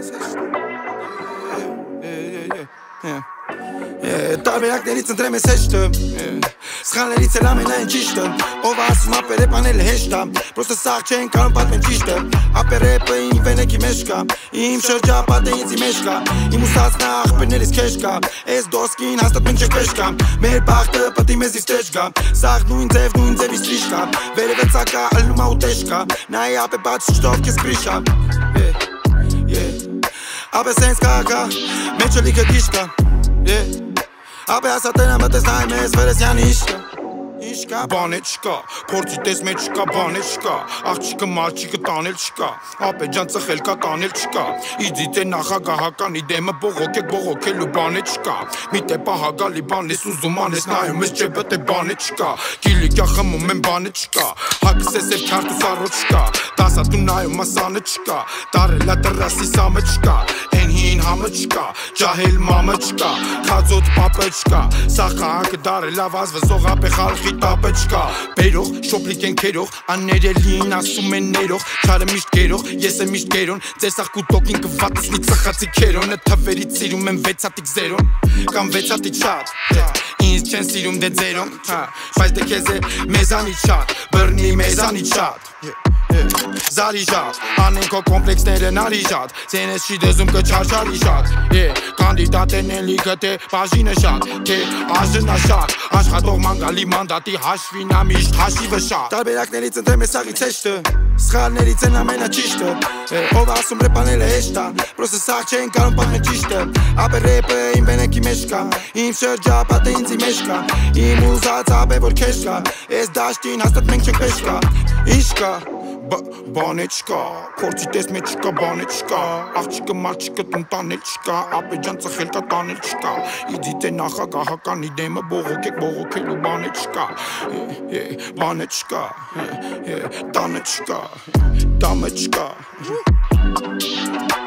Տարբերակներից ընտրեմ ես հեշտը Սխալներից էլ ամենայն ճիշտը Ով ասում ապե ռեպ անել հեշտ է Պրոստը սաղ չեն կարում պատմեն ճիշտը Ապե ռեպը իմ վենեքի մեջ կա Իմ շրջապատը ինձի մեջ կա Իմ ուսածնա աղբերներից քեշ կա Ես դոսկին հաստատ մենք չեք վեշ կա Մեր բաղթը պտի մեզ իստեջ կա Սաղ նույն ձև իստրիշ կա Վերև է ծակա ալնում ա ուտեշ կա Նայի ապե բաց շտով կես գրիշ կա Ապե սենց կա Մեջը լիքը գիշ կա Ապե ասատենը մտես նայ մեզ վերեսյան իշկա Բան է չկա, փորձի տես մեջ չկա, բան է չկա Աղջիկը մալչիկը տանել չկա Ապե ջան ծխել կա տանել չկա Իձիտ է նախագահականի դեմը բողոքելու բան է չկա Միտե պահագալի բան ես ուզում անես նայում ես ջեբը թե բան է չկա Գիլիկյա խմում են բան է չկա Հակս ես էլ քարտ ու սարոտ չկա Տասա դու նայում ասանը չկա Տարելա տրասի սամը չկա Են հին համը չկա Ջահել մամը չկա Քածոտ պապը չկա Սա խաղակը դարելավ ազվզող ապե խալխի տապը չկա Բերող, շոպլիկ են քերող Աններելին ասում են ներող Չարը միշտ գերող, ես է միշտ գերոն Ձեր սաղ կուտոքին կվատսնի ծխացի քերոնը Թվերից սիրում եմ 6 հատիկ 0 Կամ 6 հատիկ շատ Ինձ չեն սիրում դե ձերոն Բայց դե քեզ է մեզանից շատ Բռնի մեզանից շատ Զարի շատ, անեն քո կոմպլեքսները նարի շատ Ձեն ես չի դեզում կչարչարի շատ Կանդիդատերն են լիքը թե բաժինը շատ Թե աժնա շատ Աշխատող մանգալի մանդատի հաշվին ամիշտ հաշիվը շատ Տարբերակներից ընտրեմ ես աղից հեշտը Սխալներից են ամենա ճիշտը Ով ասում ռեպ անելը հեշտ է Պրոստը սաղ չեն կարում պատմեն ճիշտը Ապե ռեպը իմ վենեքի մեջ կա Իմ շրջապատը ինձի մեջ կա Իմ ուզած ապե որ քեշ կա Ես դաշտին հաստատ մենք չենք վեշ կա Ինչ կա Բան է չկա, փորձի տես մեջ չկա, բան է չկա Աղջիկը մալչիկը տուն տանել չկա Ապե ջան ծխել կա տանել չկա Իձիտ է նախագահականի դեմը բողոքելու բան է չկա Բան է չկա, տանը չկա, դամը չկա